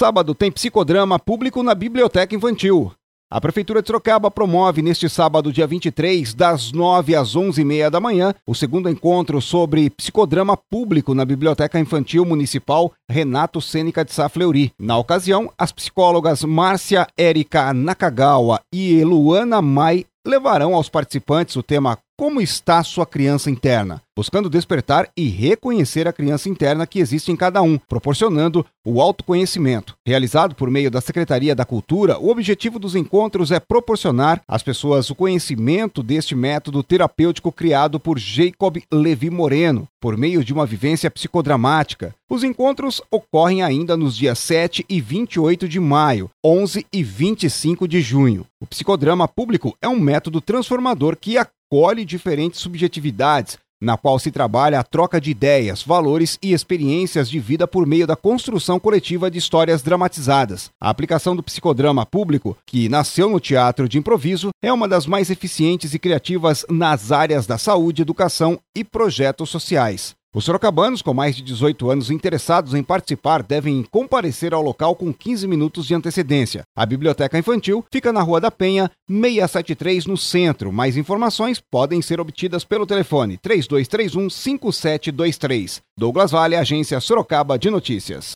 sábado tem psicodrama público na Biblioteca Infantil. A Prefeitura de Sorocaba promove neste sábado, dia 23, das 9 às 11h30 da manhã, o segundo encontro sobre psicodrama público na Biblioteca Infantil Municipal Renato Sêneca de Sá Fleury. Na ocasião, as psicólogas Márcia Érica Nakagawa e Eluana Mai levarão aos participantes o tema Como está sua criança interna? Buscando despertar e reconhecer a criança interna que existe em cada um, proporcionando o autoconhecimento. Realizado por meio da Secretaria da Cultura, o objetivo dos encontros é proporcionar às pessoas o conhecimento deste método terapêutico criado por Jacob Levi Moreno, por meio de uma vivência psicodramática. Os encontros ocorrem ainda nos dias 7 e 28 de maio, 11 e 25 de junho. O psicodrama público é um método transformador que acolhe diferentes subjetividades, na qual se trabalha a troca de ideias, valores e experiências de vida por meio da construção coletiva de histórias dramatizadas. A aplicação do psicodrama público, que nasceu no teatro de improviso, é uma das mais eficientes e criativas nas áreas da saúde, educação e projetos sociais. Os sorocabanos com mais de 18 anos interessados em participar devem comparecer ao local com 15 minutos de antecedência. A Biblioteca Infantil fica na Rua da Penha, 673, no centro. Mais informações podem ser obtidas pelo telefone 3231-5723. Douglas Vale, Agência Sorocaba de Notícias.